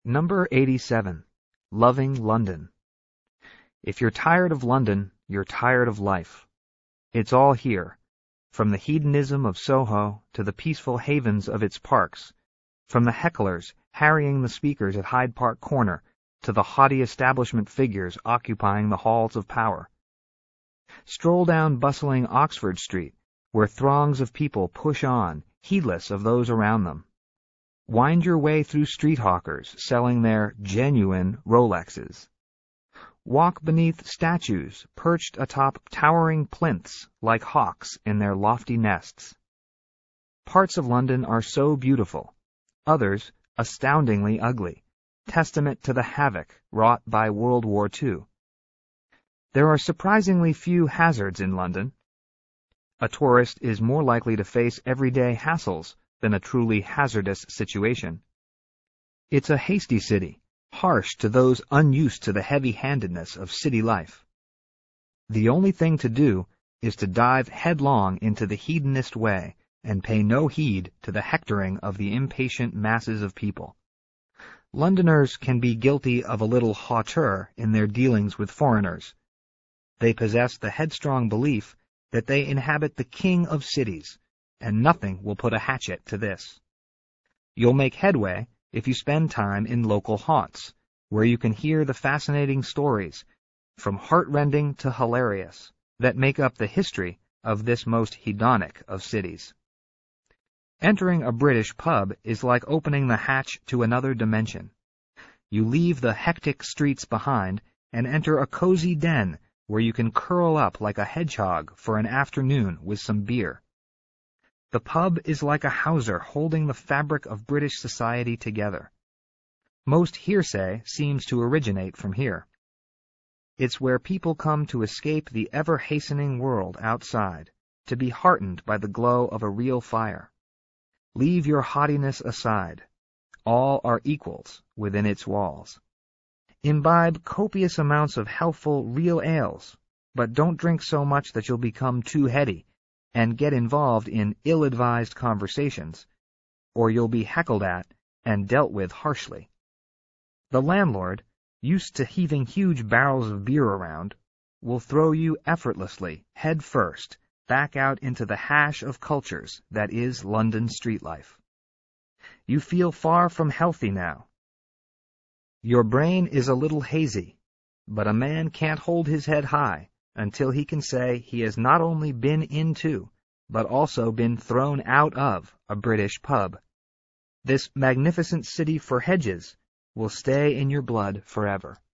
Number 87. Loving London. If you're tired of London, you're tired of life. It's all here, from the hedonism of Soho to the peaceful havens of its parks, from the hecklers harrying the speakers at Hyde Park Corner to the haughty establishment figures occupying the halls of power. Stroll down bustling Oxford Street, where throngs of people push on, heedless of those around them. Wind your way through street hawkers selling their genuine Rolexes. Walk beneath statues perched atop towering plinths like hawks in their lofty nests. Parts of London are so beautiful, others astoundingly ugly, testament to the havoc wrought by World War II. There are surprisingly few hazards in London. A tourist is more likely to face everyday hassles than a truly hazardous situation. It's a hasty city, harsh to those unused to the heavy-handedness of city life. The only thing to do is to dive headlong into the hedonist way and pay no heed to the hectoring of the impatient masses of people. Londoners can be guilty of a little hauteur in their dealings with foreigners. They possess the headstrong belief that they inhabit the king of cities, and nothing will put a hatchet to this. You'll make headway if you spend time in local haunts, where you can hear the fascinating stories, from heart-rending to hilarious, that make up the history of this most hedonic of cities. Entering a British pub is like opening the hatch to another dimension. You leave the hectic streets behind and enter a cozy den where you can curl up like a hedgehog for an afternoon with some beer. The pub is like a hawser holding the fabric of British society together. Most hearsay seems to originate from here. It's where people come to escape the ever-hastening world outside, to be heartened by the glow of a real fire. Leave your haughtiness aside. All are equals within its walls. Imbibe copious amounts of healthful real ales, but don't drink so much that you'll become too heady and get involved in ill-advised conversations, or you'll be heckled at and dealt with harshly. The landlord, used to heaving huge barrels of beer around, will throw you effortlessly, head first, back out into the hash of cultures that is London street life. You feel far from healthy now. Your brain is a little hazy, but a man can't hold his head high until he can say he has not only been into, but also been thrown out of a British pub. This magnificent city for hedges will stay in your blood forever.